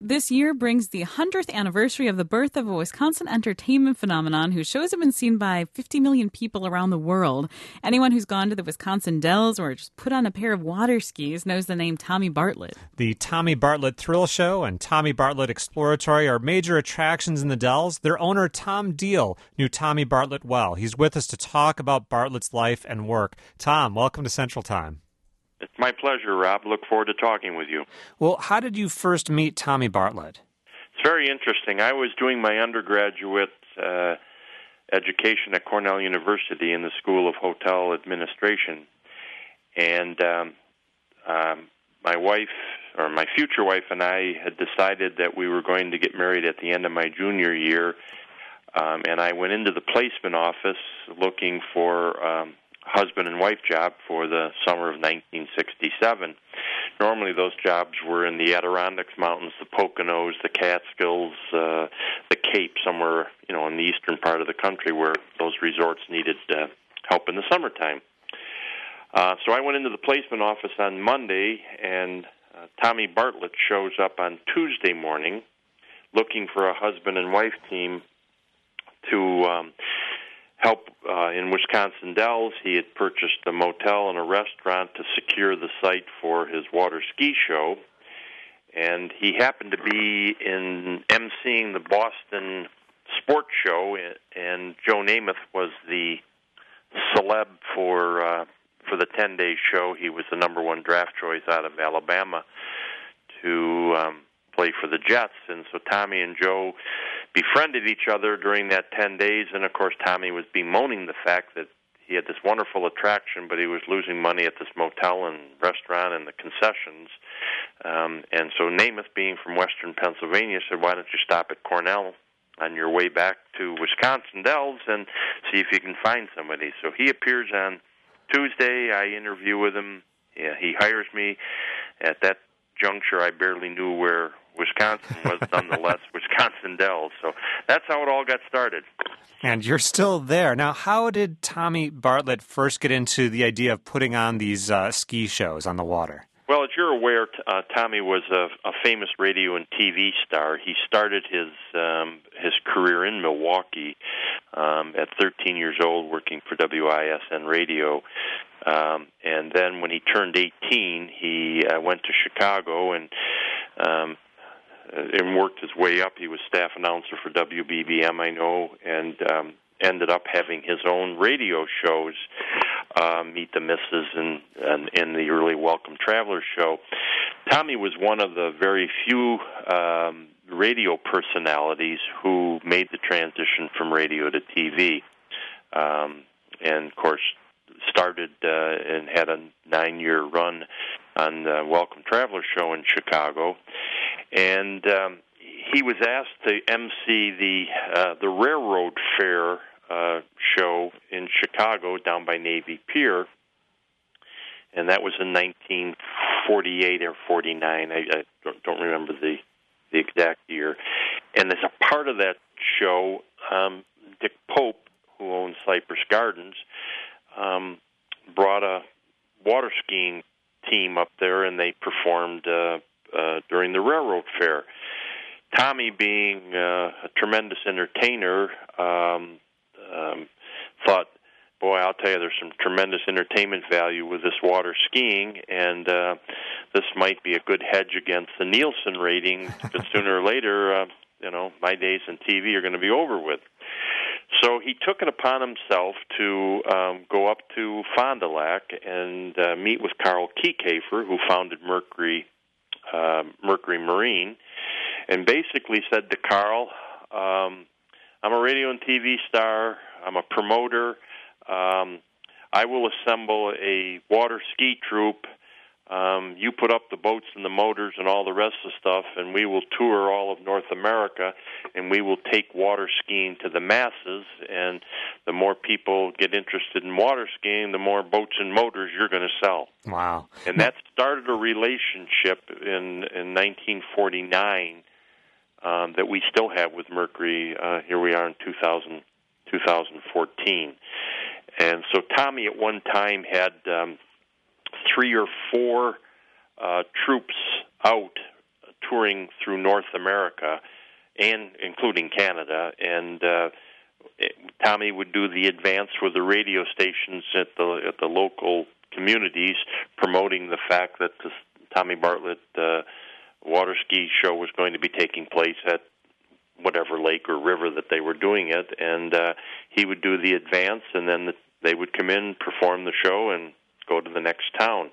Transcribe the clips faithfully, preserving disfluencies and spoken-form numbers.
this year brings the one hundredth anniversary of the birth of a Wisconsin entertainment phenomenon whose shows have been seen by fifty million people around the world. Anyone who's gone to the Wisconsin Dells or just put on a pair of water skis knows the name Tommy Bartlett. The Tommy Bartlett Thrill Show and Tommy Bartlett Exploratory are major attractions in the Dells. Their owner, Tom Deal, knew Tommy Bartlett well. He's with us to talk about Bartlett's life and work. Tom, welcome to Central Time. It's my pleasure, Rob. Look forward to talking with you. Well, how did you first meet Tommy Bartlett? It's very interesting. I was doing my undergraduate uh, education at Cornell University in the School of Hotel Administration. And um, um, my wife, or my future wife and I had decided that we were going to get married at the end of my junior year. Um, and I went into the placement office looking for um, husband and wife job for the summer of nineteen sixty-seven. Normally those jobs were in the Adirondacks Mountains, the Poconos, the Catskills, uh, the Cape, somewhere, you know, in the eastern part of the country where those resorts needed uh, help in the summertime. Uh, so I went into the placement office on Monday, and uh, Tommy Bartlett shows up on Tuesday morning looking for a husband and wife team to um, help uh, in Wisconsin Dells. He had purchased a motel and a restaurant to secure the site for his water ski show, and he happened to be in emceeing the Boston Sports Show, and Joe Namath was the celeb for uh, for the ten-day show. He was the number one draft choice out of Alabama to um, play for the Jets, and so Tommy and Joe befriended each other during that ten days, and of course Tommy was bemoaning the fact that he had this wonderful attraction, but he was losing money at this motel and restaurant and the concessions. Um, and so Namath, being from western Pennsylvania, said, why don't you stop at Cornell on your way back to Wisconsin Dells and see if you can find somebody. So he appears on Tuesday. I interview with him. Yeah, he hires me. At that juncture, I barely knew where Wisconsin was, nonetheless, Wisconsin Dells. So that's how it all got started. And you're still there. Now, how did Tommy Bartlett first get into the idea of putting on these uh, ski shows on the water? Well, as you're aware, uh, Tommy was a, a famous radio and T V star. He started his um, his career in Milwaukee um, at thirteen years old, working for W I S N Radio. Um, and then when he turned eighteen, he uh, went to Chicago and um, and worked his way up. He was staff announcer for W B B M, I know, and um, ended up having his own radio shows, uh, Meet the Missus and, and, and the early Welcome Traveler show. Tommy was one of the very few um, radio personalities who made the transition from radio to T V. Um, and, of course, started uh, and had a nine-year run on the Welcome Traveler show in Chicago. And um, he was asked to emcee the uh, the Railroad Fair uh, show in Chicago down by Navy Pier, and that was in nineteen forty-eight or forty-nine. I, I don't, don't remember the the exact year. And as a part of that show, um, Dick Pope, who owns Cypress Gardens, um, brought a water skiing team up there, and they performed uh, uh, during the Railroad Fair. Tommy, being uh, a tremendous entertainer, um, um, thought, boy, I'll tell you, there's some tremendous entertainment value with this water skiing, and uh, this might be a good hedge against the Nielsen rating, but sooner or later, uh, you know, my days in T V are going to be over with. So he took it upon himself to um, go up to Fond du Lac and uh, meet with Carl Kiekhaefer, who founded Mercury uh, Mercury Marine, and basically said to Carl, um, I'm a radio and T V star, I'm a promoter, um, I will assemble a water ski troupe, um, you put up the boats and the motors and all the rest of the stuff, and we will tour all of North America, and we will take water skiing to the masses, and the more people get interested in water skiing, the more boats and motors you're going to sell. Wow. And that started a relationship in, in nineteen forty-nine Um, that we still have with Mercury. Uh, here we are in two thousand, two thousand fourteen. And so Tommy at one time had um, three or four uh, troops out touring through North America, and including Canada, and uh, it, Tommy would do the advance with the radio stations at the at the local communities, promoting the fact that the Tommy Bartlett uh, water ski show was going to be taking place at whatever lake or river that they were doing it, and uh, he would do the advance, and then the, they would come in, perform the show, and go to the next town.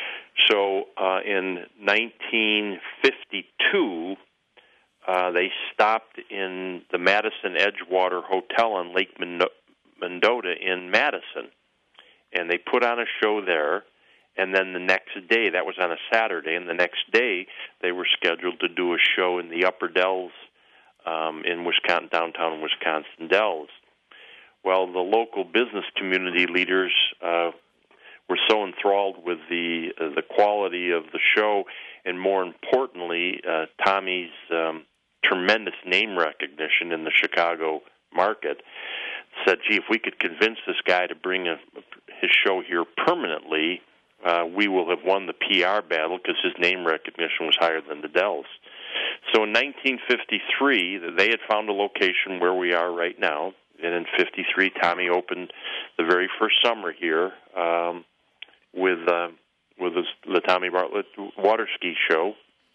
So uh, in nineteen fifty-two, uh, they stopped in the Madison Edgewater Hotel on Lake Mendota in Madison, and they put on a show there. And then the next day, that was on a Saturday, and the next day they were scheduled to do a show in the Upper Dells um, in Wisconsin, downtown Wisconsin Dells. Well, the local business community leaders uh, were so enthralled with the uh, the quality of the show, and more importantly, uh, Tommy's um, tremendous name recognition in the Chicago market, said, gee, if we could convince this guy to bring a, his show here permanently, uh, we will have won the P R battle because his name recognition was higher than the Dells. So in nineteen fifty-three, they had found a location where we are right now, and in fifty-three, Tommy opened the very first summer here um, with uh, with his, the Tommy Bartlett water ski show,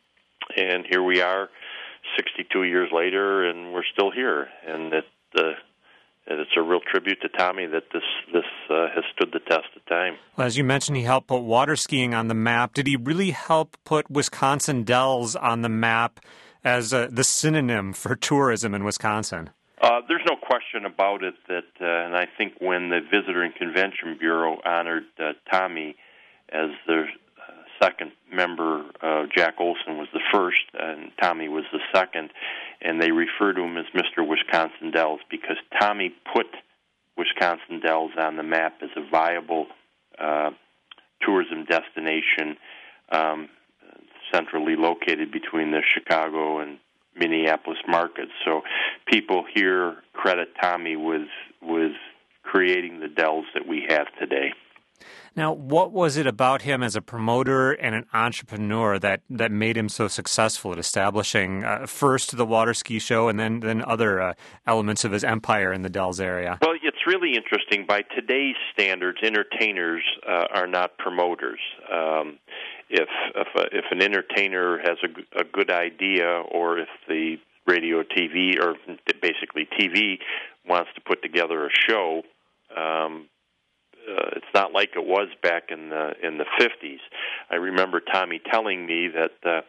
and here we are sixty-two years later, and we're still here, and it, uh, it's a real tribute to Tommy that this this uh, has stood the test of time. Well, as you mentioned, he helped put water skiing on the map. Did he really help put Wisconsin Dells on the map as uh, the synonym for tourism in Wisconsin? Uh, there's no question about it that, uh, and I think when the Visitor and Convention Bureau honored uh, Tommy as their uh, second member, uh, Jack Olson was the first, and Tommy was the second, and they refer to him as Mister Wisconsin Dells because Tommy put Wisconsin Dells on the map as a viable uh, tourism destination, um, centrally located between the Chicago and Minneapolis markets. So people here credit Tommy with with creating the Dells that we have today. Now, what was it about him as a promoter and an entrepreneur that, that made him so successful at establishing uh, first the water ski show and then, then other uh, elements of his empire in the Dells area? Well, it's really interesting. By today's standards, entertainers uh, are not promoters. Um, if if, a, if an entertainer has a, a good idea, or if the radio, T V, or basically T V wants to put together a show, um, Uh, it's not like it was back in the in the fifties. I remember Tommy telling me that uh,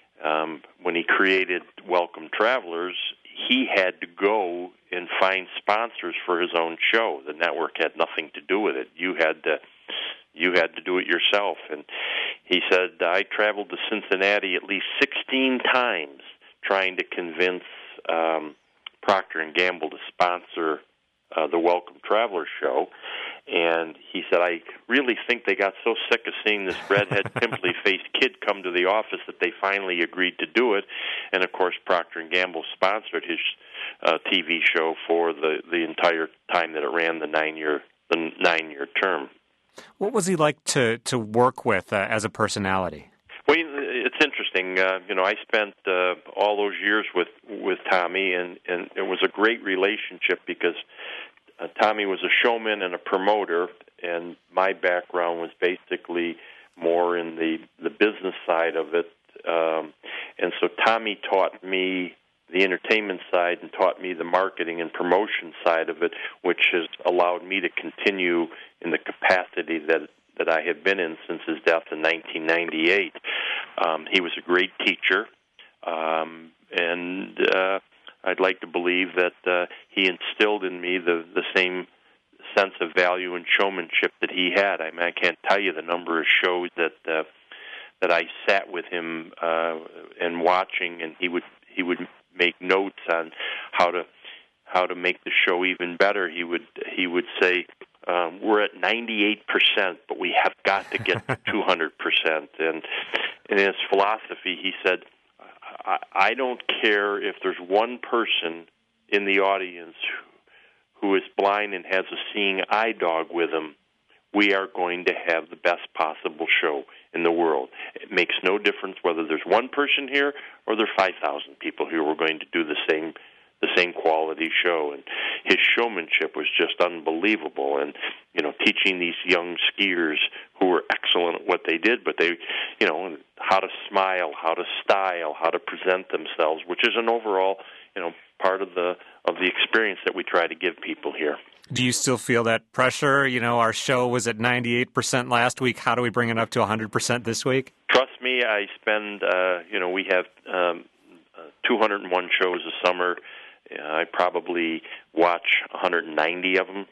um, when he created Welcome Travelers, he had to go and find sponsors for his own show. The network had nothing to do with it. You had to you had to do it yourself. And he said, I traveled to Cincinnati at least sixteen times trying to convince um, Procter and Gamble to sponsor uh, the Welcome Travelers show. And he said, I really think they got so sick of seeing this redhead, pimply-faced kid come to the office that they finally agreed to do it. And, of course, Procter and Gamble sponsored his uh, T V show for the, the entire time that it ran, the nine-year the nine-year term. What was he like to, to work with uh, as a personality? Well, it's interesting. Uh, you know, I spent uh, all those years with, with Tommy, and, and it was a great relationship because Uh, Tommy was a showman and a promoter, and my background was basically more in the, the business side of it. Um, and so Tommy taught me the entertainment side and taught me the marketing and promotion side of it, which has allowed me to continue in the capacity that that I have been in since his death in nineteen ninety-eight. Um, he was a great teacher, um, and uh, I'd like to believe that uh, he instilled in me the, the same sense of value and showmanship that he had. I mean, I can't tell you the number of shows that uh, that I sat with him uh, and watching, and he would he would make notes on how to how to make the show even better. He would he would say, um, "We're at ninety-eight percent, but we have got to get to two hundred percent." And in his philosophy, he said, I don't care if there's one person in the audience who is blind and has a seeing eye dog with him. We are going to have the best possible show. in the world. It makes no difference whether there's one person here or there are five thousand people who are going to do the same the same quality show. And his showmanship was just unbelievable. And, you know, teaching these young skiers who were excellent at what they did, but they, you know, how to smile, how to style, how to present themselves, which is an overall, you know, part of the of the experience that we try to give people here. Do you still feel that pressure? You know, our show was at ninety-eight percent last week. How do we bring it up to one hundred percent this week? Trust me, I spend, uh, you know, we have um, uh, two hundred one shows a summer. Uh, I probably watch one hundred ninety of them,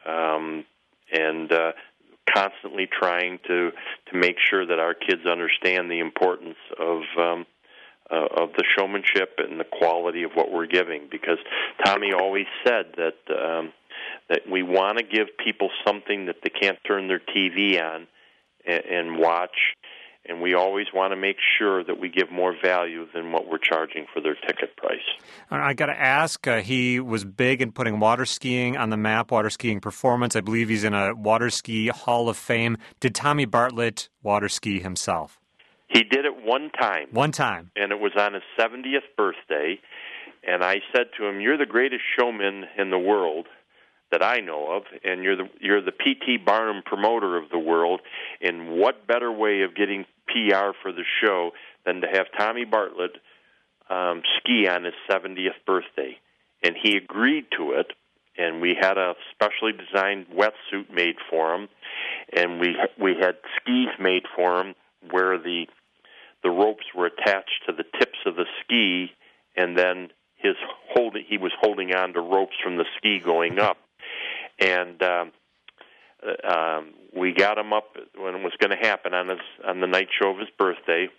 um, and uh, constantly trying to, to make sure that our kids understand the importance of um, uh, of the showmanship and the quality of what we're giving. Because Tommy always said that um, that we want to give people something that they can't turn their T V on and, and watch. And we always want to make sure that we give more value than what we're charging for their ticket price. I got to ask, uh, he was big in putting water skiing on the map, water skiing performance. I believe he's in a water ski Hall of Fame. Did Tommy Bartlett water ski himself? He did it one time. One time. And it was on his seventieth birthday. And I said to him, "You're the greatest showman in the world that I know of, and you're the you're the P T Barnum promoter of the world, and what better way of getting P R for the show than to have Tommy Bartlett um, ski on his seventieth birthday?" And he agreed to it, and we had a specially designed wetsuit made for him, and we we had skis made for him where the the ropes were attached to the tips of the ski, and then his holding he was holding on to ropes from the ski going up. And um, uh, um, we got him up when it was going to happen on his on the night show of his birthday.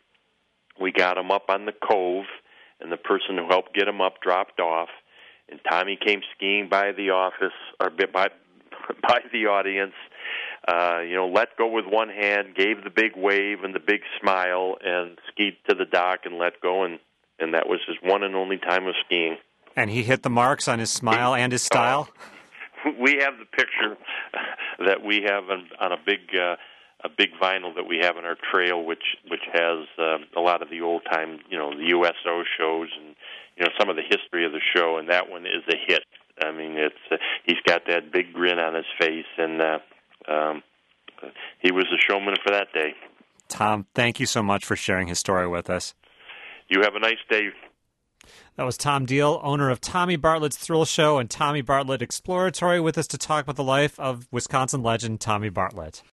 We got him up on the cove, and the person who helped get him up dropped off. And Tommy came skiing by the office or by by the audience. Uh, you know, let go with one hand, gave the big wave and the big smile, and skied to the dock and let go. And, and that was his one and only time of skiing. And he hit the marks on his smile and his style. Oh. We have the picture that we have on, on a big uh, a big vinyl that we have in our trail, which which has uh, a lot of the old time, you know, the U S O shows and you know some of the history of the show, and that one is a hit. I mean, it's uh, he's got that big grin on his face, and uh, um, he was a showman for that day. Tom, thank you so much for sharing his story with us. You have a nice day. That was Tom Deal, owner of Tommy Bartlett's Thrill Show and Tommy Bartlett Exploratory, with us to talk about the life of Wisconsin legend Tommy Bartlett.